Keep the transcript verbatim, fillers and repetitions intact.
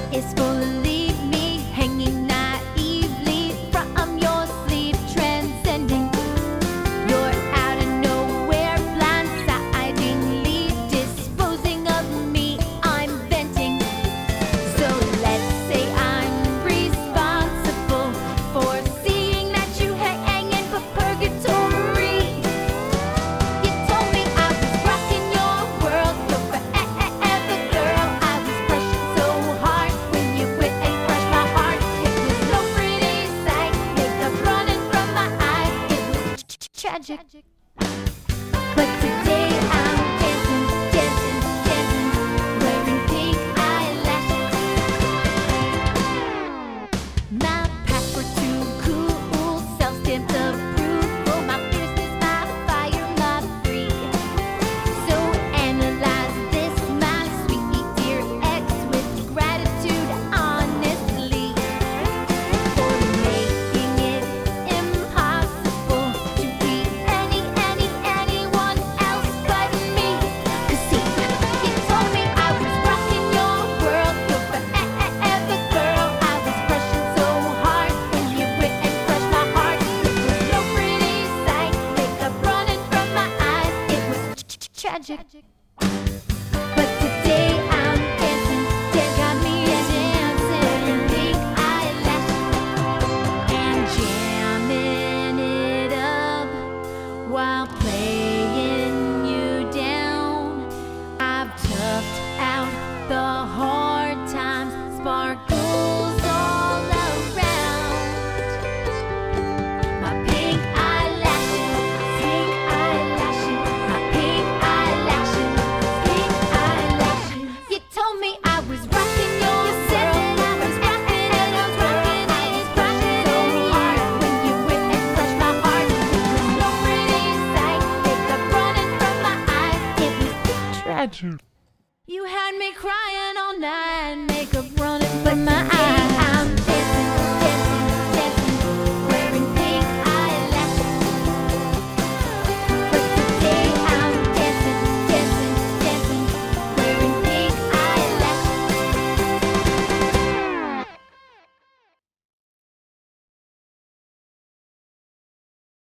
is full of leave me hanging naively from your sleeve, transcending. You're out of nowhere, blindsidingly disposing of me. I'm venting. So let's say I'm responsible for seeing that you hang in for purgatory. You told me I was rocking your world, you're forever girl. I was crushing so hard when you quit and crushed my heart. It was no pretty sight, makeup running from my eyes. It was tragic. But today I'm dancing, dancing, dancing, wearing pink eyelashes. My password too cool, self-stamped approval. My fierceness, my fire, my free. So analyze this, my sweet dear ex, with gratitude, honestly, for making it impossible to be any, any, anyone else but me. 'Cause see, you told me I was rocking your world, you're forever girl. I was crushing so hard when you quit and crushed my heart. It was no pretty sight, makeup running from my eyes. It was tragic. But today I'm dancing, dance got me dancing, wearing pink eyelashes and jamming it up while playing you down. I've toughed out the hard times, sparkles all around. My pink eyelashes, pink eyelashes, my pink eyelashes, pink eyelashes. You told me I was rocking your world, I was rocking it, I was rocking it, I was crushing so hard when you quit and crushed my heart. It was no pretty sight, makeup running from my eyes. It was tragic. You had me crying.